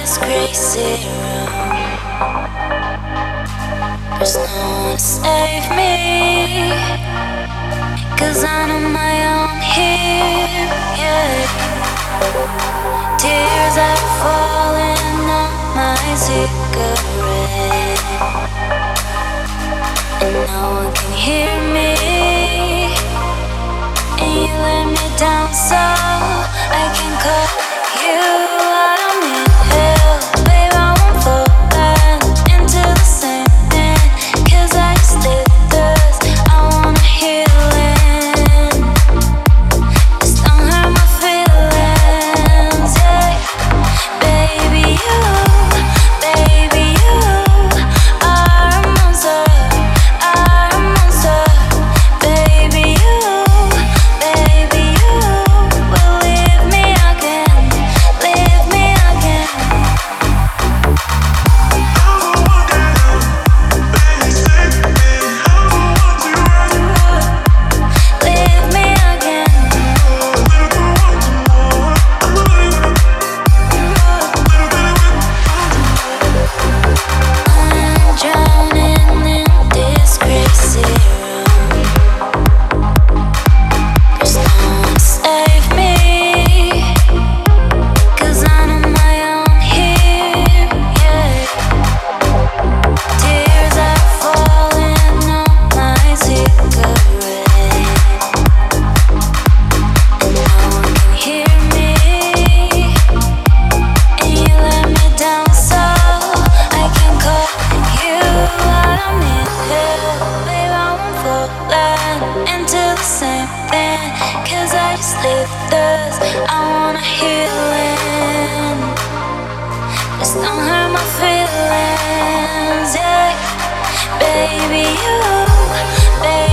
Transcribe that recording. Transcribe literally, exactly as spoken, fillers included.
crazy room. There's no one to save me, 'cause I'm on my own here, yeah. Tears are falling on my cigarette, and no one can hear me, and you let me down so I can call you. I don't need help, babe, I won't fall back into the same thing, 'cause I just live this, I want a healing. Just don't hurt my feelings, yeah. Baby, you, baby, you are a monster, are a monster. Baby, you, baby, you will leave me again, leave me again. Leave me again. I'm drowning in this crazy room. There's no one to save me, 'cause I'm on my own here, yeah. Tears are falling on my cigarette, and no one can hear me, and you let me down so I can call you. I don't need help, babe, I won't fall back into the same thing, 'cause I just live this, I want a healing. Just don't hurt my feelings, yeah. Baby, you, baby.